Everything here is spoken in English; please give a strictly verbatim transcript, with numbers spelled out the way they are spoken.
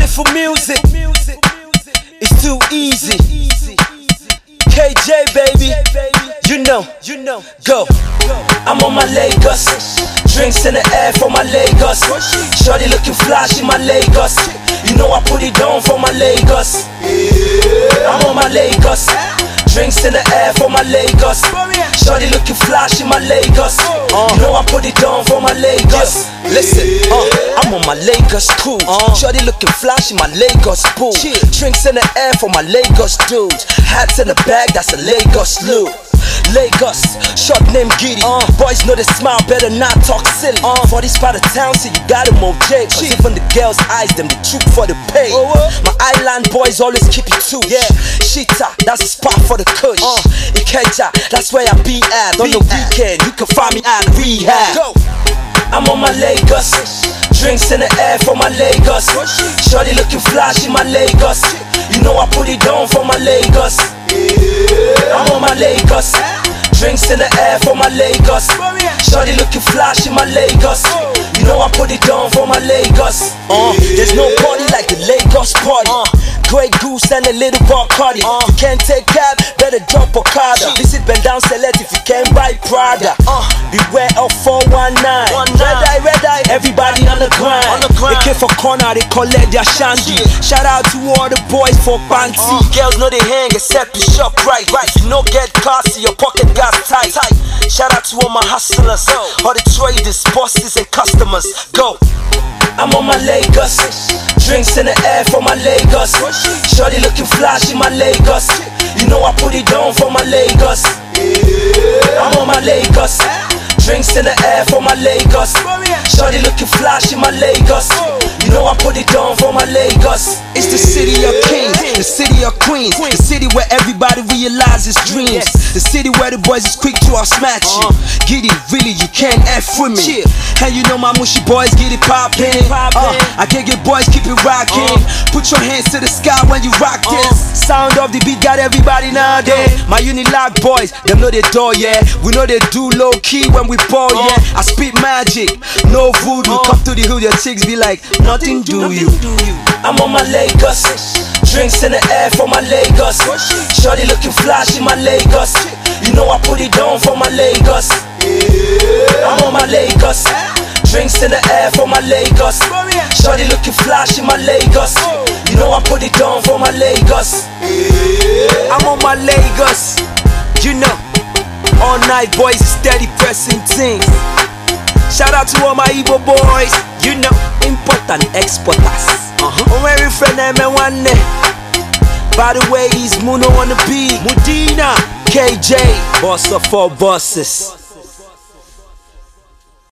for music. It's too easy. K J baby, you know, you know, go. I'm on my Lagos, drinks in the air for my Lagos. Shorty looking flashy, my Lagos. You know I put it down for my Lagos. I'm on my Lagos, drinks in the air for my Lagos. Shorty looking flashy, my Lagos. You know I put it down for my Lagos. Listen, uh, I'm on my Lagos cool. Shorty looking flashy, my Lagos pool. Drinks in the air for my Lagos dudes. Hats in the bag, that's a Lagos look. Lagos, short name Giddy. uh, Boys know they smile, better not talk silly. uh, For this part of town, so you gotta move J. Cause even the girls' eyes, them the troop for the pay. oh, oh. My island boys always keep it too. Yeah, Shita, that's a spot for the kush. uh, Ikeja, that's where I be at. On the weekend, you can find me at rehab. Go. I'm on my Lagos, drinks in the air for my Lagos. Shorty looking flashy, my Lagos. You know I put it down for my Lagos. I'm on my Lagos, drinks in the air for my Lagos. Shorty looking flashy, my Lagos. You know I put it down for my Lagos. uh, There's no party like the Lagos party. uh, Grey Goose and a little Bacardi. uh, You can't take cab, better drop Okada. Visit Bend Down Select if you can't buy Prada. uh, Beware of four one nine. Red eye, red eye, everybody on the grind. They came for corner, they collect their shandy. Shout out to all the boys for panty. uh, Girls know they hang except you shop right. right. If you no get cars, your pocket got tight. tight. Shout out to all my hustlers, all the traders, bosses and customers. Go. I'm on my Lagos, drinks in the air for my Lagos. Shorty looking flashy, my Lagos. You know I put it down for my Lagos. I'm on my Lagos, drinks in the air for my Lagos. Shorty looking flashy, my Lagos. You know I put it down for my Lagos. It's the city of kings, the city of queens, the city where everybody realizes dreams, the city where the boys is quick to outsmatch you. Get it, really, you can't F with me. And you know my mushy boys get it poppin'. uh, I can't get boys, keep it rockin'. Put your hands to the sky when you rock this. Sound of the beat got everybody nowadays. My Unilock boys, them know they door, yeah. We know they do low key when we ball, yeah. I spit magic, no voodoo. Come to the hood, your chicks be like, nothing do you. I'm on my Lagos, drinks in the air for my Lagos. Shorty looking flashy, my Lagos. You know I put it down for my Lagos. I'm on my Lagos, drinks in the air for my Lagos. Shorty looking flashy, my Lagos. You know I put it down for my Lagos. I'm on my Lagos, you know. All night boys steady pressing things. Shout out to all my Igbo boys, you know, important exporters. Uh-huh. Oh, every friend them and one day. By the way, he's Muno on the beat. Mudina, K J, boss of four bosses.